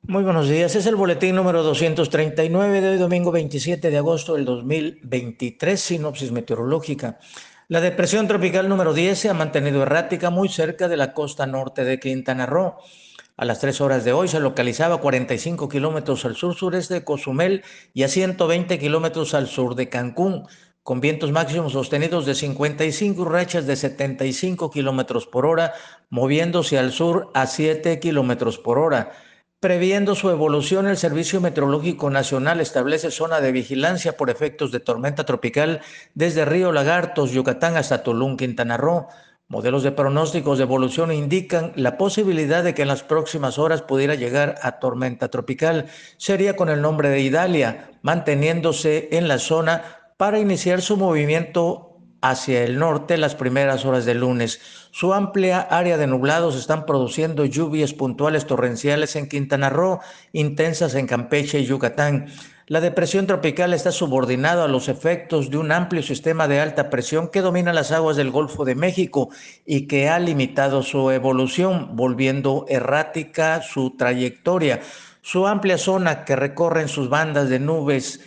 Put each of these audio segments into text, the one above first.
Muy buenos días, es el boletín número 239 de hoy, domingo 27 de agosto del 2023, sinopsis meteorológica. La depresión tropical número 10 se ha mantenido errática muy cerca de la costa norte de Quintana Roo. A las 3 horas de hoy se localizaba a 45 kilómetros al sur-sureste de Cozumel y a 120 kilómetros al sur de Cancún, con vientos máximos sostenidos de 55 y rachas de 75 kilómetros por hora, moviéndose al sur a 7 kilómetros por hora. Previendo su evolución, el Servicio Meteorológico Nacional establece zona de vigilancia por efectos de tormenta tropical desde Río Lagartos, Yucatán, hasta Tulum, Quintana Roo. Modelos de pronósticos de evolución indican la posibilidad de que en las próximas horas pudiera llegar a tormenta tropical. Sería con el nombre de Idalia, manteniéndose en la zona para iniciar su movimiento hacia el norte las primeras horas del lunes. Su amplia área de nublados están produciendo lluvias puntuales torrenciales en Quintana Roo, intensas en Campeche y Yucatán. La depresión tropical está subordinada a los efectos de un amplio sistema de alta presión que domina las aguas del Golfo de México y que ha limitado su evolución, volviendo errática su trayectoria. Su amplia zona que recorre en sus bandas de nubes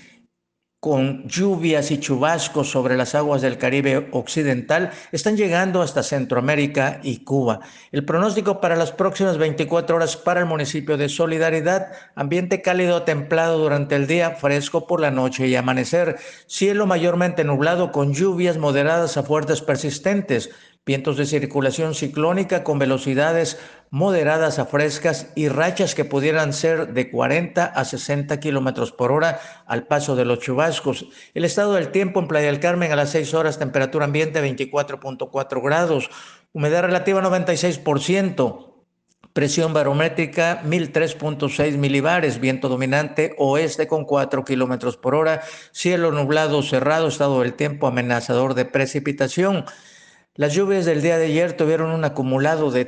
con lluvias y chubascos sobre las aguas del Caribe occidental, están llegando hasta Centroamérica y Cuba. El pronóstico para las próximas 24 horas para el municipio de Solidaridad: ambiente cálido templado durante el día, fresco por la noche y amanecer, cielo mayormente nublado con lluvias moderadas a fuertes persistentes, vientos de circulación ciclónica con velocidades moderadas a frescas y rachas que pudieran ser de 40 a 60 kilómetros por hora al paso de los chubascos. El estado del tiempo en Playa del Carmen a las 6 horas, temperatura ambiente 24.4 grados, humedad relativa 96%. Presión barométrica 1003.6 milibares, viento dominante oeste con 4 kilómetros por hora, cielo nublado cerrado, estado del tiempo amenazador de precipitación. Las lluvias del día de ayer tuvieron un acumulado de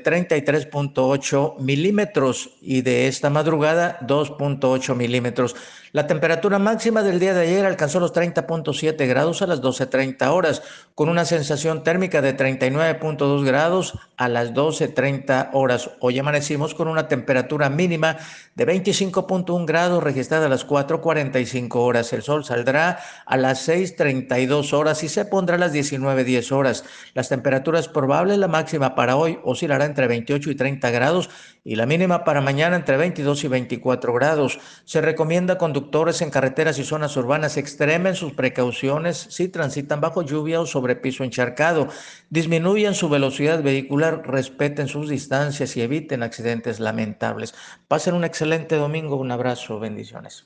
33.8 milímetros y de esta madrugada 2.8 milímetros. La temperatura máxima del día de ayer alcanzó los 30.7 grados a las 12:30 horas, con una sensación térmica de 39.2 grados a las 12:30 horas. Hoy amanecimos con una temperatura mínima de 25.1 grados registrada a las 4:45 horas. El sol saldrá a las 6:32 horas y se pondrá a las 19:10 horas. Las temperaturas probables: la máxima para hoy oscilará entre 28 y 30 grados y la mínima para mañana entre 22 y 24 grados. Se recomienda a conductores en carreteras y zonas urbanas extremen sus precauciones si transitan bajo lluvia o sobre piso encharcado. Disminuyan su velocidad vehicular, respeten sus distancias y eviten accidentes lamentables. Pasen un excelente domingo. Un abrazo, bendiciones.